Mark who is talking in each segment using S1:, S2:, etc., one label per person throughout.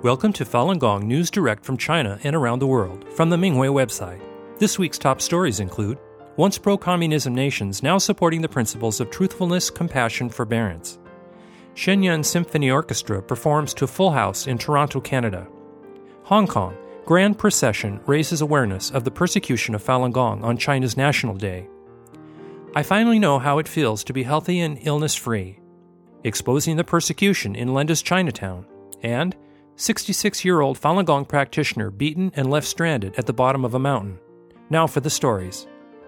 S1: Welcome to Falun Gong News Direct from China and around the world, from the Minghui website. This week's top stories include once pro-communism nations now supporting the principles of truthfulness, compassion, forbearance. Shenyang Symphony Orchestra performs to full house in Toronto, Canada. Hong Kong, Grand Procession raises awareness of the persecution of Falun Gong on China's National Day. I finally know how it feels to be healthy and illness-free. Exposing the persecution in Lenda's Chinatown. And 66-year-old Falun Gong practitioner beaten and left stranded at the bottom of a mountain. Now for the stories.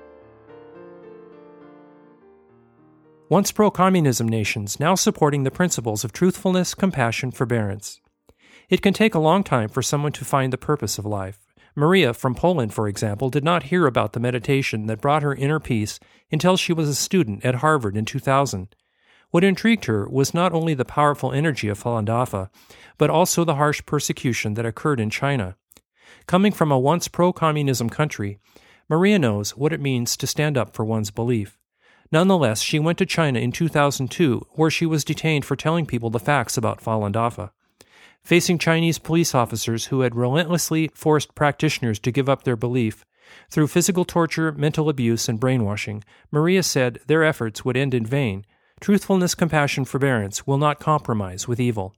S1: Once pro-communism nations now supporting the principles of truthfulness, compassion, forbearance. It can take a long time for someone to find the purpose of life. Maria from Poland, for example, did not hear about the meditation that brought her inner peace until she was a student at Harvard in 2000. What intrigued her was not only the powerful energy of Falun Dafa, but also the harsh persecution that occurred in China. Coming from a once pro-communism country, Maria knows what it means to stand up for one's belief. Nonetheless, she went to China in 2002, where she was detained for telling people the facts about Falun Dafa. Facing Chinese police officers who had relentlessly forced practitioners to give up their belief, through physical torture, mental abuse, and brainwashing, Maria said their efforts would end in vain. Truthfulness, compassion, forbearance will not compromise with evil.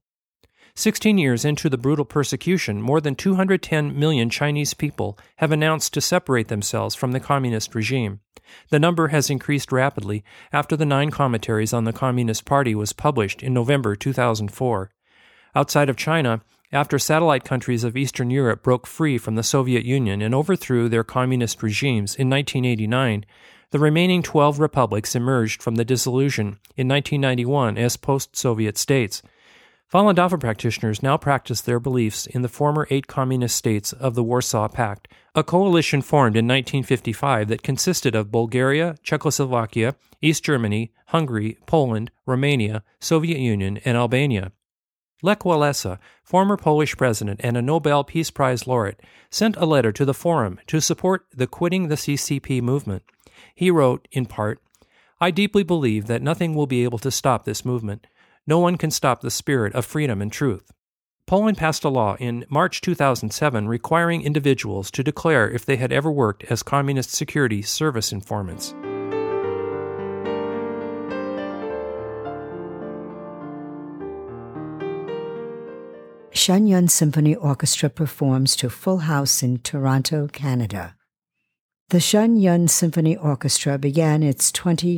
S1: 16 years into the brutal persecution, more than 210 million Chinese people have announced to separate themselves from the communist regime. The number has increased rapidly after the 9 commentaries on the Communist Party was published in November 2004. Outside of China, after satellite countries of Eastern Europe broke free from the Soviet Union and overthrew their communist regimes in 1989, the remaining 12 republics emerged from the dissolution in 1991 as post-Soviet states. Falun Dafa practitioners now practice their beliefs in the former 8 communist states of the Warsaw Pact, a coalition formed in 1955 that consisted of Bulgaria, Czechoslovakia, East Germany, Hungary, Poland, Romania, Soviet Union, and Albania. Lech Walesa, former Polish president and a Nobel Peace Prize laureate, sent a letter to the Forum to support the Quitting the CCP movement. He wrote, in part, "I deeply believe that nothing will be able to stop this movement. No one can stop the spirit of freedom and truth." Poland passed a law in March 2007 requiring individuals to declare if they had ever worked as Communist Security Service informants.
S2: Shenyang Symphony Orchestra performs to full house in Toronto, Canada. The Shenyang Symphony Orchestra began its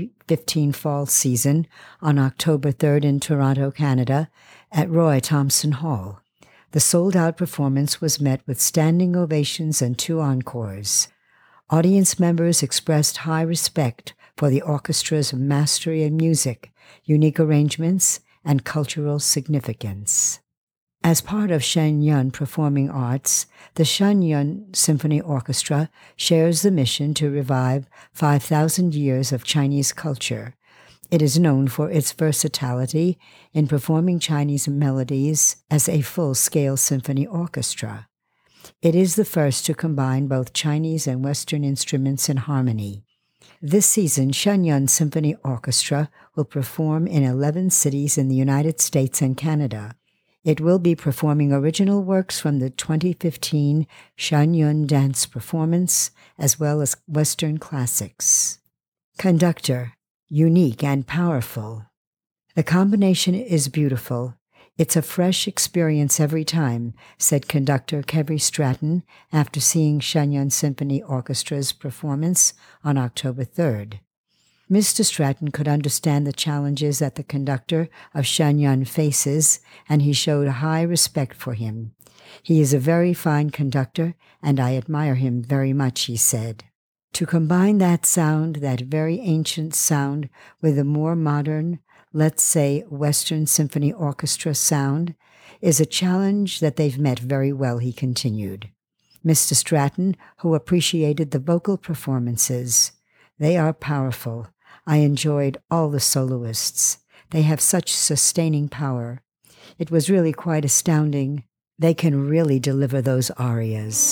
S2: 2015 fall season on October 3rd in Toronto, Canada, at Roy Thomson Hall. The sold-out performance was met with standing ovations and 2 encores. Audience members expressed high respect for the orchestra's mastery in music, unique arrangements, and cultural significance. As part of Shenyang Performing Arts, the Shenyang Symphony Orchestra shares the mission to revive 5,000 years of Chinese culture. It is known for its versatility in performing Chinese melodies as a full-scale symphony orchestra. It is the first to combine both Chinese and Western instruments in harmony. This season, Shenyang Symphony Orchestra will perform in 11 cities in the United States and Canada. It will be performing original works from the 2015 Shenyang Dance Performance, as well as Western classics. Conductor, unique and powerful. The combination is beautiful. It's a fresh experience every time, said conductor Kevry Stratton after seeing Shenyang Symphony Orchestra's performance on October 3rd. Mr. Stratton could understand the challenges that the conductor of Shenyang faces, and he showed high respect for him. He is a very fine conductor, and I admire him very much, he said. To combine that sound, that very ancient sound, with a more modern, let's say, Western Symphony Orchestra sound, is a challenge that they've met very well, he continued. Mr. Stratton, who appreciated the vocal performances, they are powerful. I enjoyed all the soloists. They have such sustaining power. It was really quite astounding. They can really deliver those arias.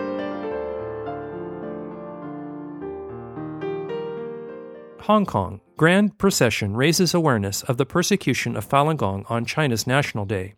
S1: Hong Kong, Grand procession raises awareness of the persecution of Falun Gong on China's National Day.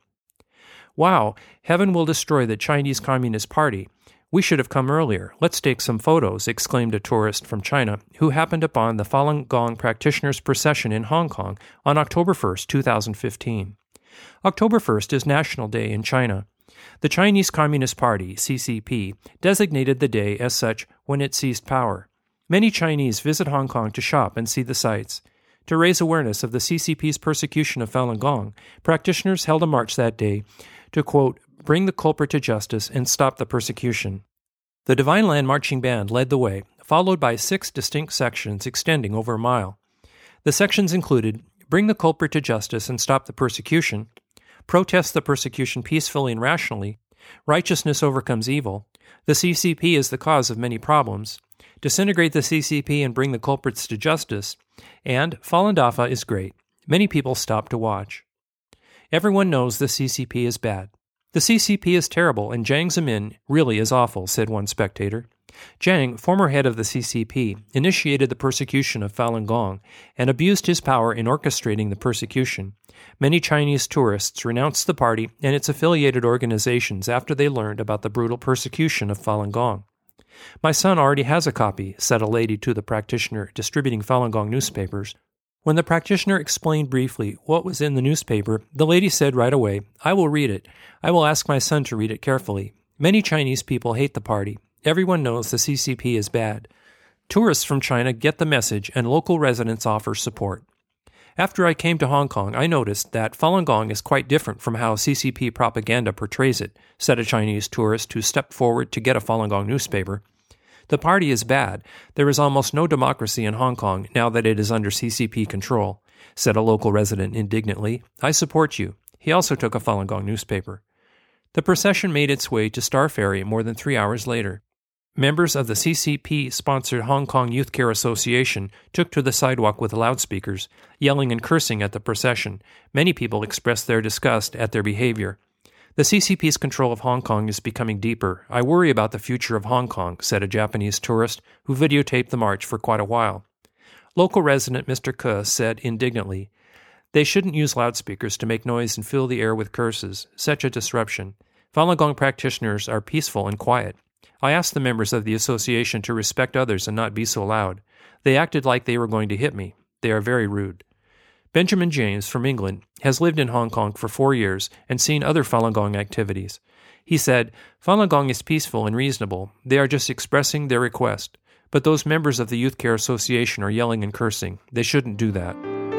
S1: Wow, heaven will destroy the Chinese Communist Party. We should have come earlier. Let's take some photos, exclaimed a tourist from China who happened upon the Falun Gong practitioners' procession in Hong Kong on October 1, 2015. October 1st is National Day in China. The Chinese Communist Party, CCP, designated the day as such when it seized power. Many Chinese visit Hong Kong to shop and see the sights. To raise awareness of the CCP's persecution of Falun Gong, practitioners held a march that day to, quote, bring the culprit to justice and stop the persecution. The Divine Land Marching Band led the way, followed by 6 distinct sections extending over a mile. The sections included bring the culprit to justice and stop the persecution, protest the persecution peacefully and rationally, righteousness overcomes evil, the CCP is the cause of many problems, disintegrate the CCP and bring the culprits to justice, and Falun Dafa is great. Many people stop to watch. Everyone knows the CCP is bad. The CCP is terrible and Jiang Zemin really is awful, said one spectator. Jiang, former head of the CCP, initiated the persecution of Falun Gong and abused his power in orchestrating the persecution. Many Chinese tourists renounced the party and its affiliated organizations after they learned about the brutal persecution of Falun Gong. My son already has a copy, said a lady to the practitioner distributing Falun Gong newspapers. When the practitioner explained briefly what was in the newspaper, the lady said right away, I will read it. I will ask my son to read it carefully. Many Chinese people hate the party. Everyone knows the CCP is bad. Tourists from China get the message and local residents offer support. After I came to Hong Kong, I noticed that Falun Gong is quite different from how CCP propaganda portrays it, said a Chinese tourist who stepped forward to get a Falun Gong newspaper. The party is bad. There is almost no democracy in Hong Kong now that it is under CCP control, said a local resident indignantly. I support you. He also took a Falun Gong newspaper. The procession made its way to Star Ferry more than 3 hours later. Members of the CCP-sponsored Hong Kong Youth Care Association took to the sidewalk with loudspeakers, yelling and cursing at the procession. Many people expressed their disgust at their behavior. The CCP's control of Hong Kong is becoming deeper. I worry about the future of Hong Kong, said a Japanese tourist who videotaped the march for quite a while. Local resident Mr. Ke said indignantly, they shouldn't use loudspeakers to make noise and fill the air with curses. Such a disruption. Falun Gong practitioners are peaceful and quiet. I asked the members of the association to respect others and not be so loud. They acted like they were going to hit me. They are very rude. Benjamin James from England has lived in Hong Kong for 4 years and seen other Falun Gong activities. He said, Falun Gong is peaceful and reasonable. They are just expressing their request. But those members of the Youth Care Association are yelling and cursing. They shouldn't do that.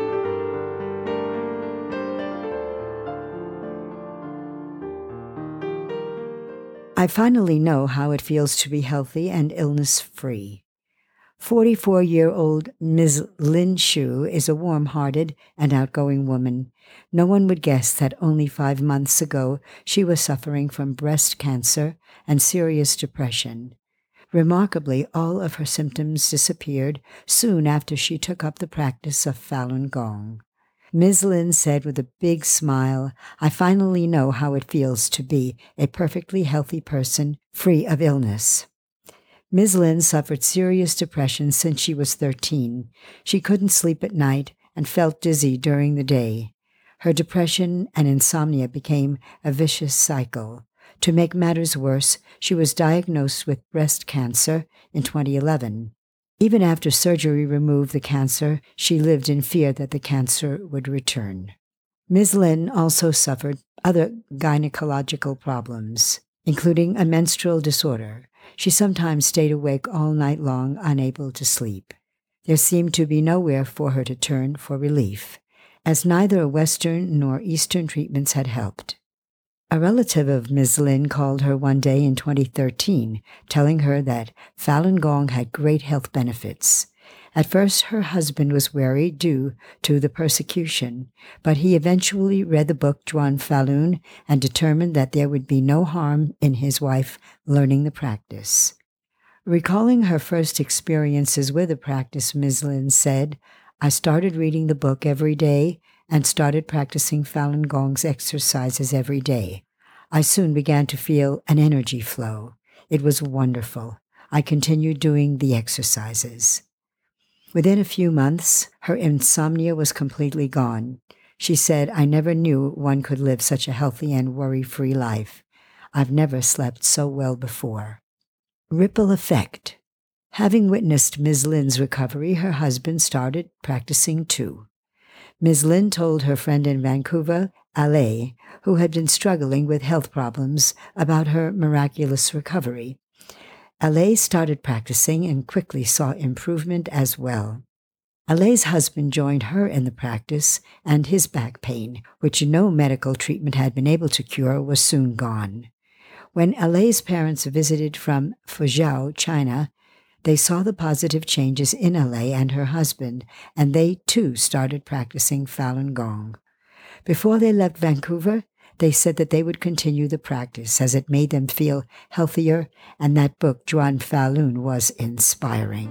S2: I finally know how it feels to be healthy and illness-free. 44-year-old Ms. Lin Shu is a warm-hearted and outgoing woman. No one would guess that only 5 months ago she was suffering from breast cancer and serious depression. Remarkably, all of her symptoms disappeared soon after she took up the practice of Falun Gong. Ms. Lin said with a big smile, I finally know how it feels to be a perfectly healthy person free of illness. Ms. Lin suffered serious depression since she was 13. She couldn't sleep at night and felt dizzy during the day. Her depression and insomnia became a vicious cycle. To make matters worse, she was diagnosed with breast cancer in 2011. Even after surgery removed the cancer, she lived in fear that the cancer would return. Ms. Lin also suffered other gynecological problems, including a menstrual disorder. She sometimes stayed awake all night long, unable to sleep. There seemed to be nowhere for her to turn for relief, as neither Western nor Eastern treatments had helped. A relative of Ms. Lin called her one day in 2013, telling her that Falun Gong had great health benefits. At first, her husband was wary due to the persecution, but he eventually read the book Zhuan Falun and determined that there would be no harm in his wife learning the practice. Recalling her first experiences with the practice, Ms. Lin said, I started reading the book every day and started practicing Falun Gong's exercises every day. I soon began to feel an energy flow. It was wonderful. I continued doing the exercises. Within a few months, her insomnia was completely gone. She said, "I never knew one could live such a healthy and worry-free life. I've never slept so well before." Ripple effect. Having witnessed Ms. Lin's recovery, her husband started practicing too. Ms. Lin told her friend in Vancouver, Alay, who had been struggling with health problems, about her miraculous recovery. Alay started practicing and quickly saw improvement as well. Alay's husband joined her in the practice, and his back pain, which no medical treatment had been able to cure, was soon gone. When Alay's parents visited from Fuzhou, China, they saw the positive changes in Alay and her husband, and they too started practicing Falun Gong. Before they left Vancouver, they said that they would continue the practice as it made them feel healthier, and that book, Zhuan Falun, was inspiring.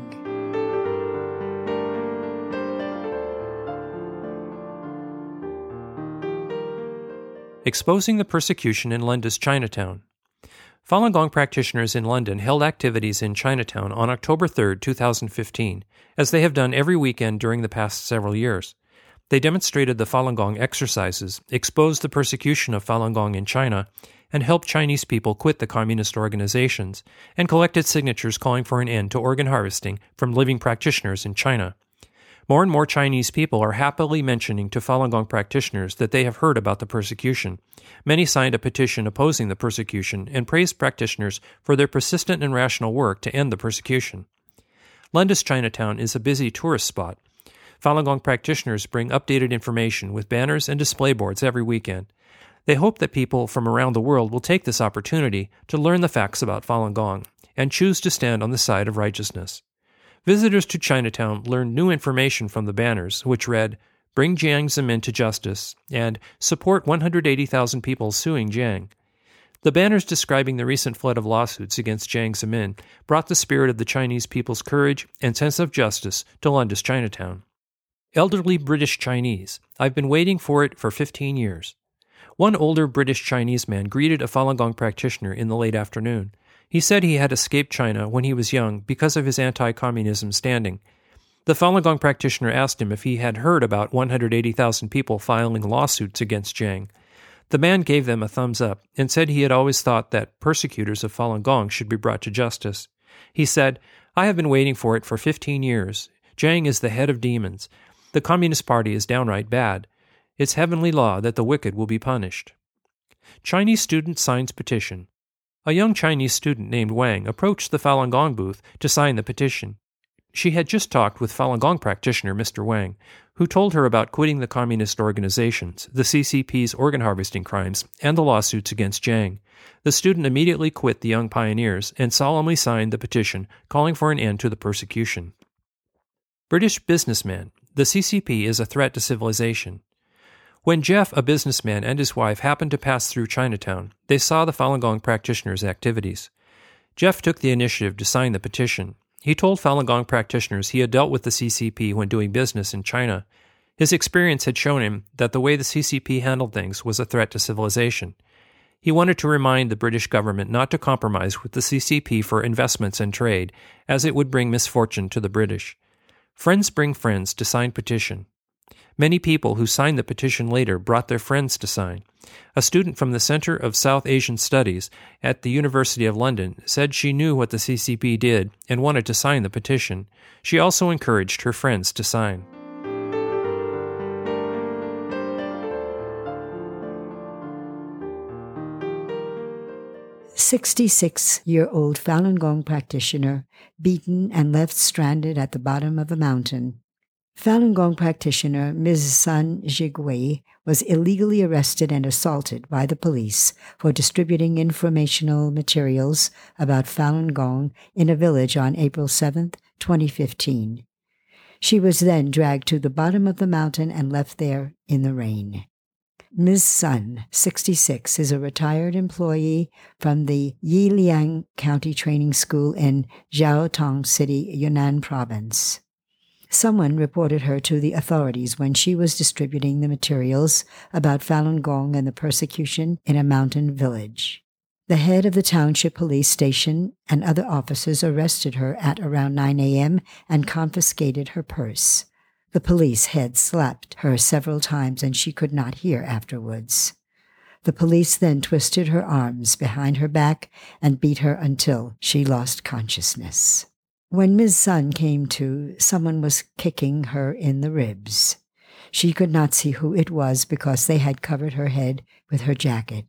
S1: Exposing the persecution in London's Chinatown. Falun Gong practitioners in London held activities in Chinatown on October 3, 2015, as they have done every weekend during the past several years. They demonstrated the Falun Gong exercises, exposed the persecution of Falun Gong in China, and helped Chinese people quit the communist organizations, and collected signatures calling for an end to organ harvesting from living practitioners in China. More and more Chinese people are happily mentioning to Falun Gong practitioners that they have heard about the persecution. Many signed a petition opposing the persecution and praised practitioners for their persistent and rational work to end the persecution. London's Chinatown is a busy tourist spot. Falun Gong practitioners bring updated information with banners and display boards every weekend. They hope that people from around the world will take this opportunity to learn the facts about Falun Gong and choose to stand on the side of righteousness. Visitors to Chinatown learned new information from the banners, which read, "Bring Jiang Zemin to justice," and "Support 180,000 people suing Jiang." The banners describing the recent flood of lawsuits against Jiang Zemin brought the spirit of the Chinese people's courage and sense of justice to London's Chinatown. Elderly British Chinese. I've been waiting for it for 15 years. One older British Chinese man greeted a Falun Gong practitioner in the late afternoon. He said he had escaped China when he was young because of his anti-communism standing. The Falun Gong practitioner asked him if he had heard about 180,000 people filing lawsuits against Jiang. The man gave them a thumbs up and said he had always thought that persecutors of Falun Gong should be brought to justice. He said, "I have been waiting for it for 15 years. Jiang is the head of demons. The Communist Party is downright bad. It's heavenly law that the wicked will be punished." Chinese student signs petition. A young Chinese student named Wang approached the Falun Gong booth to sign the petition. She had just talked with Falun Gong practitioner Mr. Wang, who told her about quitting the communist organizations, the CCP's organ harvesting crimes, and the lawsuits against Jiang. The student immediately quit the Young Pioneers and solemnly signed the petition calling for an end to the persecution. British businessman. The CCP is a threat to civilization. When Jeff, a businessman, and his wife happened to pass through Chinatown, they saw the Falun Gong practitioners' activities. Jeff took the initiative to sign the petition. He told Falun Gong practitioners he had dealt with the CCP when doing business in China. His experience had shown him that the way the CCP handled things was a threat to civilization. He wanted to remind the British government not to compromise with the CCP for investments and trade, as it would bring misfortune to the British. Friends bring friends to sign petition. Many people who signed the petition later brought their friends to sign. A student from the Center of South Asian Studies at the University of London said she knew what the CCP did and wanted to sign the petition. She also encouraged her friends to sign.
S2: "66-year-old Falun Gong practitioner beaten and left stranded at the bottom of a mountain." Falun Gong practitioner Ms. Sun Jigui was illegally arrested and assaulted by the police for distributing informational materials about Falun Gong in a village on April 7, 2015. She was then dragged to the bottom of the mountain and left there in the rain. Ms. Sun, 66, is a retired employee from the Yiliang County Training School in Jiaotong City, Yunnan Province. Someone reported her to the authorities when she was distributing the materials about Falun Gong and the persecution in a mountain village. The head of the township police station and other officers arrested her at around 9 a.m. and confiscated her purse. The police head slapped her several times and she could not hear afterwards. The police then twisted her arms behind her back and beat her until she lost consciousness. When Ms. Sun came to, someone was kicking her in the ribs. She could not see who it was because they had covered her head with her jacket.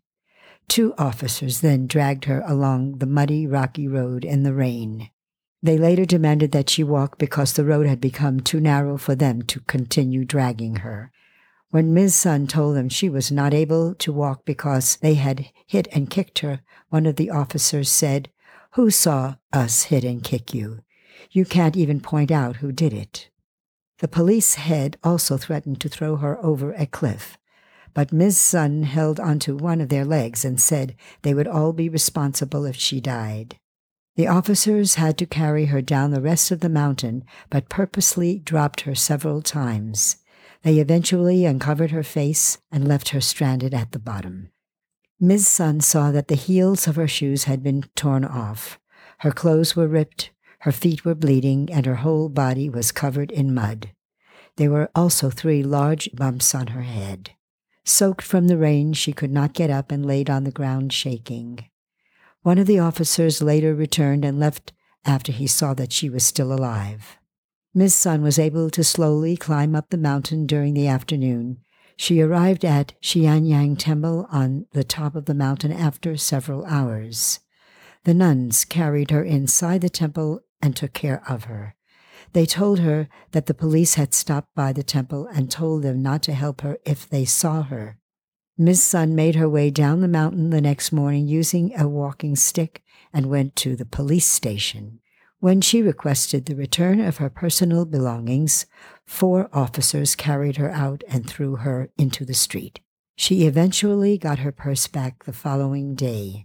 S2: 2 officers then dragged her along the muddy, rocky road in the rain. They later demanded that she walk because the road had become too narrow for them to continue dragging her. When Ms. Sun told them she was not able to walk because they had hit and kicked her, one of the officers said, "Who saw us hit and kick you? You can't even point out who did it." The police head also threatened to throw her over a cliff, but Ms. Sun held onto one of their legs and said they would all be responsible if she died. The officers had to carry her down the rest of the mountain, but purposely dropped her several times. They eventually uncovered her face and left her stranded at the bottom. Ms. Sun saw that the heels of her shoes had been torn off. Her clothes were ripped, her feet were bleeding, and her whole body was covered in mud. There were also 3 large bumps on her head. Soaked from the rain, she could not get up and laid on the ground shaking. One of the officers later returned and left after he saw that she was still alive. Ms. Sun was able to slowly climb up the mountain during the afternoon. She arrived at Xianyang Temple on the top of the mountain after several hours. The nuns carried her inside the temple and took care of her. They told her that the police had stopped by the temple and told them not to help her if they saw her. Ms. Sun made her way down the mountain the next morning using a walking stick and went to the police station. When she requested the return of her personal belongings, 4 officers carried her out and threw her into the street. She eventually got her purse back the following day.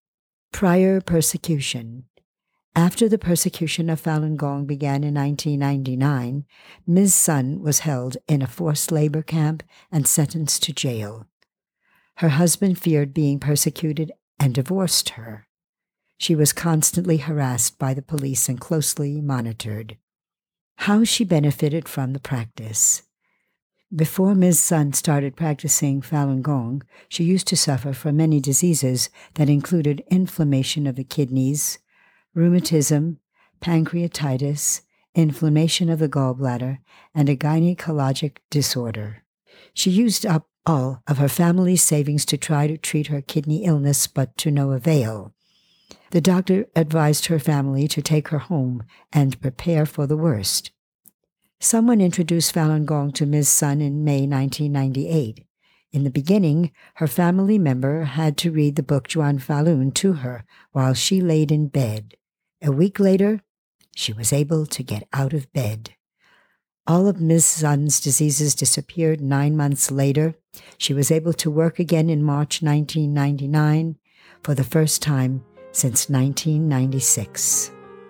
S2: Prior persecution. After the persecution of Falun Gong began in 1999, Ms. Sun was held in a forced labor camp and sentenced to jail. Her husband feared being persecuted and divorced her. She was constantly harassed by the police and closely monitored. How she benefited from the practice. Before Ms. Sun started practicing Falun Gong, she used to suffer from many diseases that included inflammation of the kidneys, rheumatism, pancreatitis, inflammation of the gallbladder, and a gynecologic disorder. She used up all of her family's savings to try to treat her kidney illness, but to no avail. The doctor advised her family to take her home and prepare for the worst. Someone introduced Falun Gong to Ms. Sun in May 1998. In the beginning, her family member had to read the book Zhuan Falun to her while she laid in bed. A week later, she was able to get out of bed. All of Ms. Sun's diseases disappeared 9 months later. She was able to work again in March 1999 for the first time since 1996.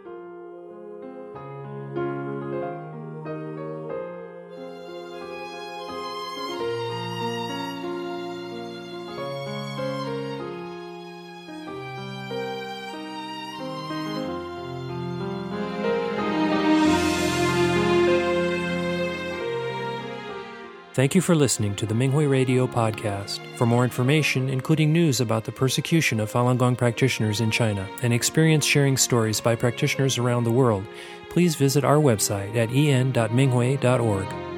S1: Thank you for listening to the Minghui Radio podcast. For more information, including news about the persecution of Falun Gong practitioners in China and experience-sharing stories by practitioners around the world, please visit our website at en.minghui.org.